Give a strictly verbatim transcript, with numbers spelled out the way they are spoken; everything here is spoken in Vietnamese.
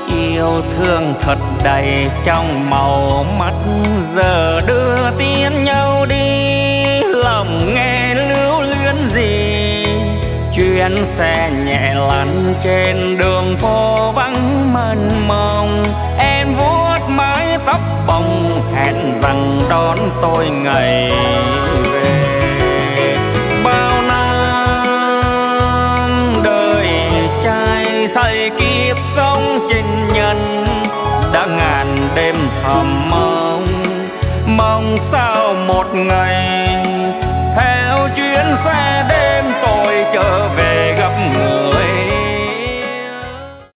Yêu thương thật đầy trong màu mắt, giờ đưa tiến nhau đi, lòng nghe lưu luyến gì. Chuyến xe nhẹ lăn trên đường phố vắng mênh mông, em vuốt mái tóc bồng hẹn rằng đón tôi ngày về. Bao năm đời trai xây kiếp sống tình nhân, đã ngàn đêm thầm mong, mong sao một ngày theo chuyến xe